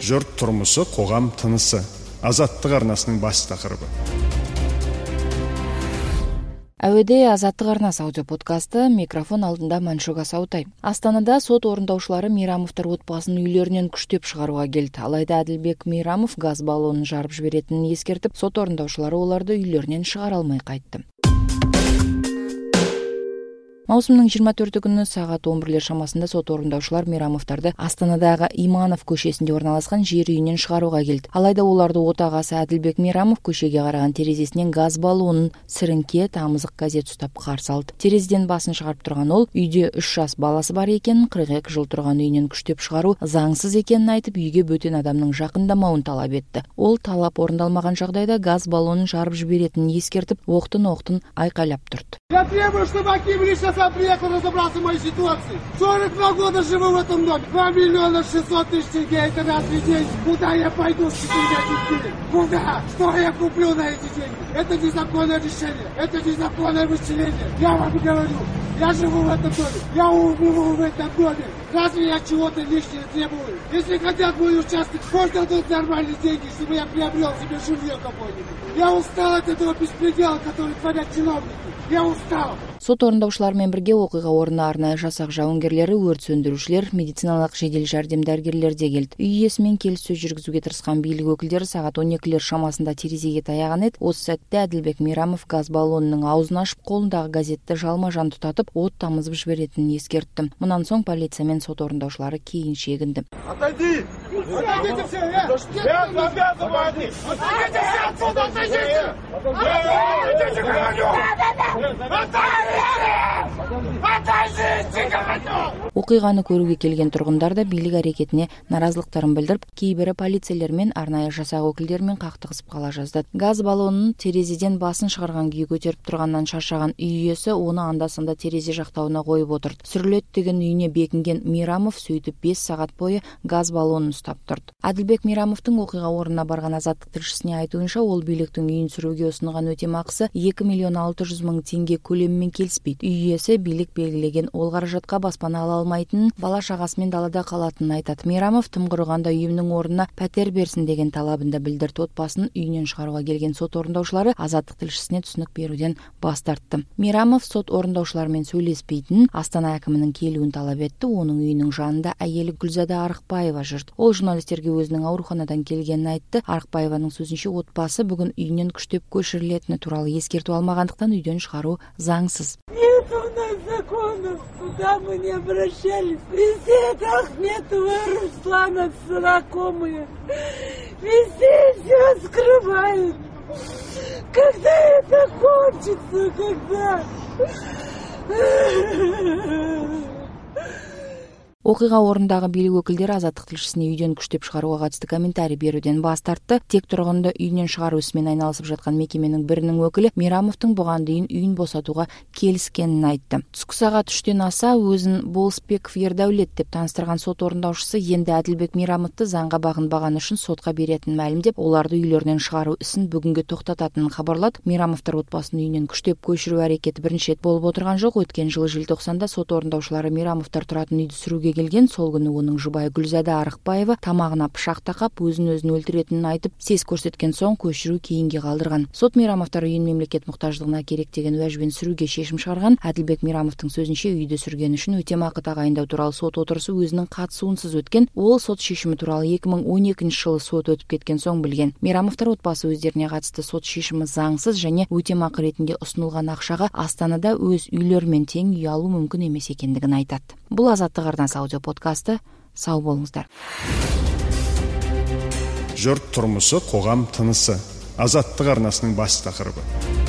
Жұрт тұрмысы, қоғам тынысы. Азаттық арнасының бас тақырыбы. Әуеде Азаттық арнасы аудиоподкасты, микрофон алдында Маншуга Саутай. Астанада сот орындаушылары Мейрамовтар отбасын үйлерінен күштеп шығаруға келді. Алайда Әділбек Мейрамов газ баллонын жарып жіберетінін ескертіп, сот орындаушылары оларды үйлерінен шығара алмай қайтты. Маусымның 24 күні сағат 11 шамасында сот орындаушылар Мейрамовтарды Астанадағы Иманов көшесінде орналасқан жер үйінен шығаруға келді. Алайда оларды отағасы Әділбек Мейрамов көшеге қараған терезесінен газ баллонын, сіріңке, тамызық газет ұстап қарсы алды. Терезеден басын шығарып тұрған ол, үйде 3 жас баласы бар екенін, 42 жыл тұрған үйінен күштеп шығару заңсыз екенін айтып, үйге бөтен адамның жақындамауын талап етті. Ол талап орындалмаған жағдайда газ баллонын жарып жіберетінін ескертіп, оқтын айқайлап тұрды. Я приехал разобраться в моей ситуации. 42 года живу в этом доме. 2 миллиона 600 тысяч тенге. Это разве деньги? Куда я пойду с 4 детей? Куда? Что я куплю на эти деньги? Это незаконное решение. Это незаконное выселение. Я вам говорю. Я живу в этом доме. Я умру в этом доме. Разве я чего-то лишнего требую? Если хотят мой участок, пусть дадут нормальные деньги, чтобы я приобрел себе жилье какое-нибудь. Я устал от этого беспредела, который творят чиновники. Я устал. Сот орындаушылармен бірге оқиға орнына арнайы жасақ жауынгерлері, өрт сөндірушілер, медициналық жедел жәрдем дәрігерлері де келді. Үй иесімен келіссөз жүргізуге тырысқан билік өкілдері сағат 12 шамасында терезеге таяған еді. Осы сәтте Әділбек Мейрамов газ баллонының аузын ашып, қолындағы газетті жалма-жан тұтатып, от тамызып жіберетінін ескертті. Мұнан соң полиция мен сот орындаушылары кейін шегінді. Отойди! Отойдите все! Я обязываю! Отойдите все отсюда! Отойдите! Отойдите, говорю! Оқиғаны көруге келген тұрғындар да билік әрекетіне наразылықтарын білдіріп, кейбірі полицейлермен, арнайы жасақ өкілдерімен қақтығысып қала жаздады. Газ баллонын терезеден басын шығарған күйі көтеріп тұрғаннан шаршаған үй иесі оны анда-санда терезе жақтауына қойып отырды. Сүріледі деген үйіне бекінген Мейрамов сөйтіп 5 сағат бойы газ баллонын ұстап тұрды. Әділбек Мейрамовтың оқиға орнына барған Азаттық тілшісіне айтуынша, ол биліктің үйін сүруге ұсынған өтемақысы 2 миллион 600 мың теңге көлемімен келіспейді. Үй иесі билік белгілеген ол қаражатқа баспана ала алмайтынын, бала шағасымен далада қалатынын айтады. Мейрамов тым құрығанда үйімнің орнына пәтер берсін деген талабында білдірді. Отбасын үйінен шығаруға келген сот орындаушылары Азаттық тілшісіне түсінік беруден бас тартты. Мейрамов сот орындаушылармен сөйлеспейтінін, Астана әкімінің келуін талап етті. Оның үйінің жанында әйелі Гүлзада Арықбаева жүрді. Ол журналистерге өзінің ауруханадан келгенін айтты. Арықбаеваның сөзінше, отбасы бүгін үйінен күштеп көшірілетіні туралы ескерту алмағандықтан үйден шығару заңсыз. Нет у нас законов, куда мы не обращались. Везде это Ахметова, Руслана, знакомые. Везде все скрывают. Когда это кончится, когда? Оқиға орындағы билік өкілдері Азаттық тілшісіне үйден күштеп шығаруға қатысты комментарий беруден бас тартты. Тек тұрғынды үйінен шығару ісімен айналысып жатқан мекеменің бірінің өкілі Мейрамовтың бұған дейін үйін босатуға келіскенін айтты. Түскі сағат 3-тен аса өзін Болысбеков Ердәулет деп таныстырған сот орындаушысы енді Әділбек Мейрамовты заңға бағынбағаны үшін сотқа беретінін мәлімдеп, оларды үйлерінен шығару ісін бүгінге тоқтататынын хабарлады. Мейрамовтар отбасын үйінен күштеп көшіру әрекеті бірінші рет болып отырған жоқ. Өткен жылы желтоқсанда сот орындаушылары Мейрамовтар тұратын үйді сүруге келген. Сол күні оның жұбайы Гүлзада Арықбаева тамағына пышақ тақап, өзін өлтіретінін айтып, сес көрсеткен соң көшіру кейінге қалдырған. Сот Мейрамовтар үйін мемлекет мұқтаждығына керек деген уәжбен сүруге шешім шығарған. Әділбек Мейрамовтың сөзінше, үйді сүргені үшін өтемақы тағайындау туралы сот отырысы өзінің қатысуынсыз өткен. Ол сот шешімі туралы 2012 жылы сот өтіп кеткен соң білген. Мейрамовтар отбасы өздеріне қатысты сот шешімі заңсыз және өтемақы ретінде ұсынылған ақшаға Астанада өз үйлерімен тең үй алу мүмкін емес екендігін айтады. Бұл Азаттық арнасы аудиоподкасты. Сау болыңыздар. Жұрт тұрмысы, қоғам тынысы. Азаттық арнасының бас тақырыбы.